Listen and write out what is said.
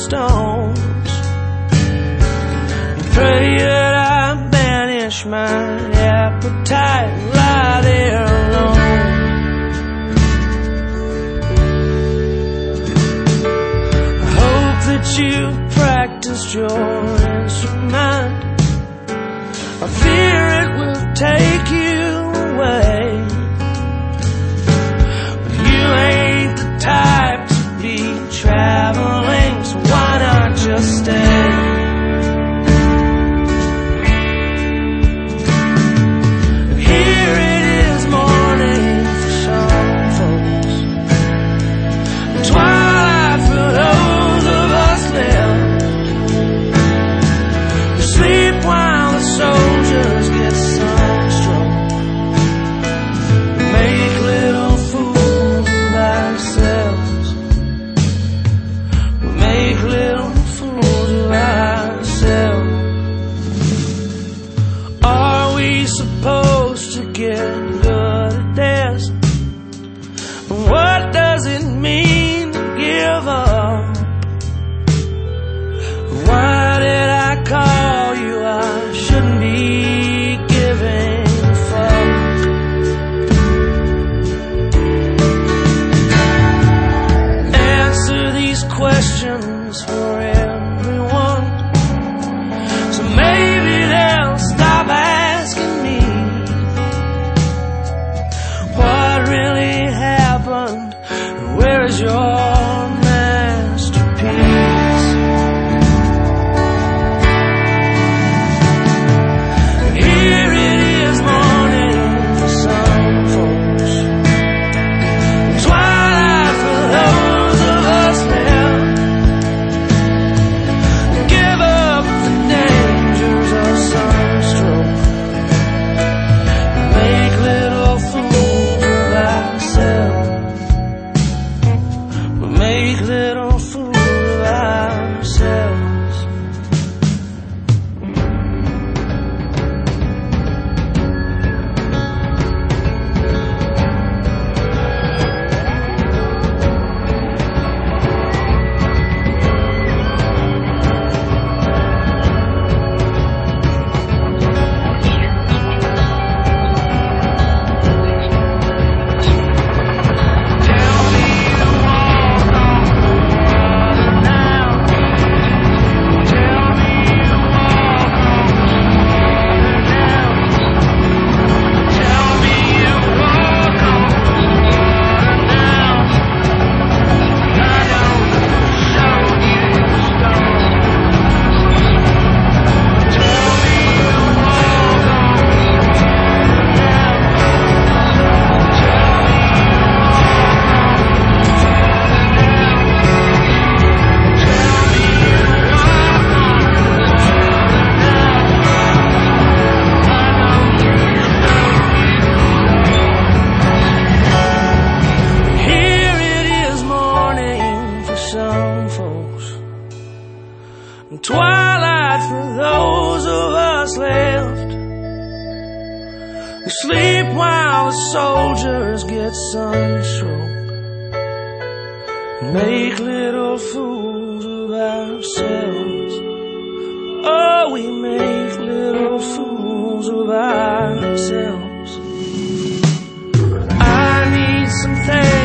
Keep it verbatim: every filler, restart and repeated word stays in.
stones. Pray that I banish my appetite and lie there alone. I hope that you practiced your instrument. I fear it will take you away. But you ain't the type to be traveling, so why not just stay? And here it is morning for some folks, and twilight for those of us left who sleep while the soldiers get sunstroke. Make little fools of ourselves. We make little fools of ourselves. Are we supposed to get good at this? And what does it mean to give up? Why did I call you? I shouldn't be giving a fuck. Answer these questions for everyone, so maybe they'll stop asking me what really happened and where is your masterpiece. And here it is morning for some folks, and twilight for those of us left who give up the dangers of sunstroke. Make little fools of ourselves. We make little fools of ourselves. Here it is morning for some folks, and twilight for those of us left who sleep while the soldiers get sunstroke. Make little fools of ourselves. Oh, we make little fools of ourselves. I need some things